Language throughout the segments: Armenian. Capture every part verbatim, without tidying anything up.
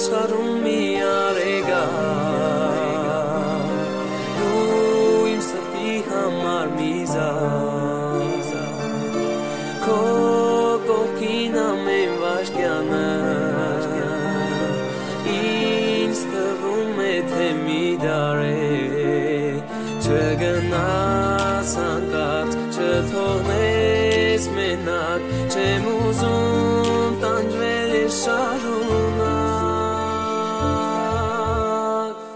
աշխարհում մի արեգա դու իմ սրտի համար միզա քո կողքին ամեն վայրկյանը ինձ թվում է թե մի դար է չգնաս հանկարծ չթողնես մենակ չեմ ուզում տանջվել ես շարունակ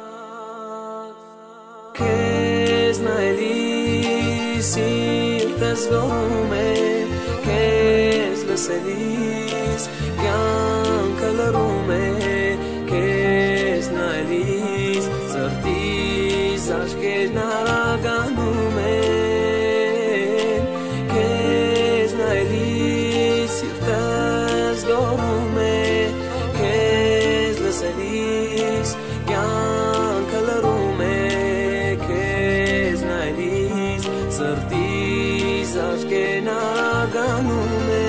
քեզ նայելիս սիրտս գոռում է քեզ լսելիս կյանքը լռում է քեզ նայելիս սրտիս աչքերն արագանում են քեզ նայելիս սիրտս գոռում է քեզ լսելիս կյանքը լռում է քեզ նայելիս սրտիս աչքերն արագանում են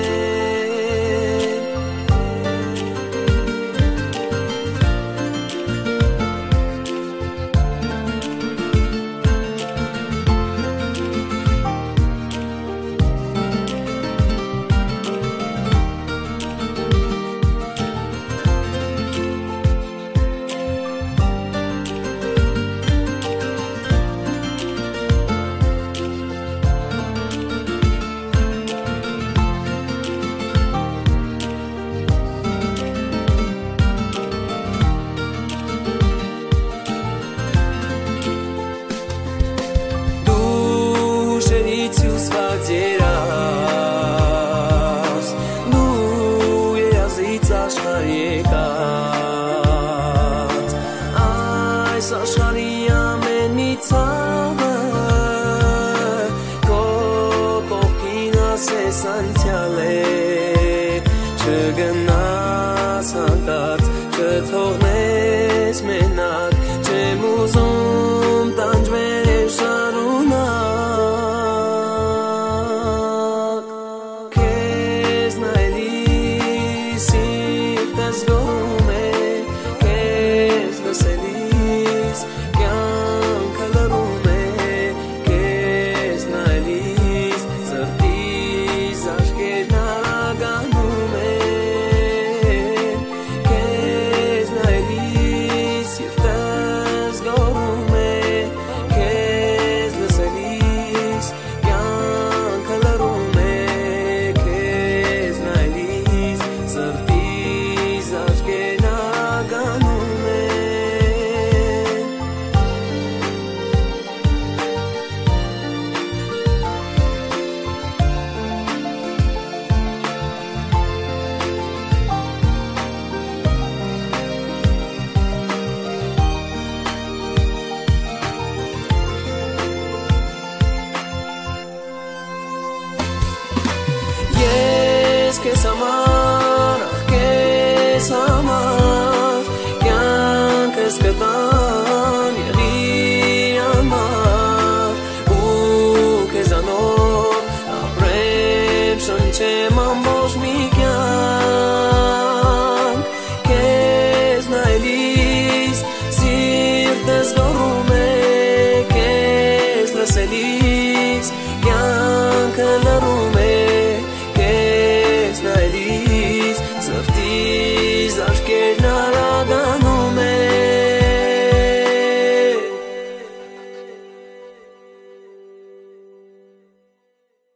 Երաս դու երազից աշխարհ եկած այս աշխարհի ամեն մի ցավը քո կողքին ասես անցյալ է չգնաս հանկարծ չթողնես մենակ չեմ ուզում տանջվել ես շարունակ զգոռում է քեզ լսելիս կյանքը լռում է քեզ նայելիս սրտիս աչքերն արագանում են քեզ նայելիս սիրտս զգոռում է քեզ լսելիս կյանքը լռում է քեզ նայելիս սրտիս Aşkın ağanım Yes, que es amar, que es amar, que escatan yeri amar, u que zanor, aprem shonche mambosh mikyan, que es nailis, sirtes go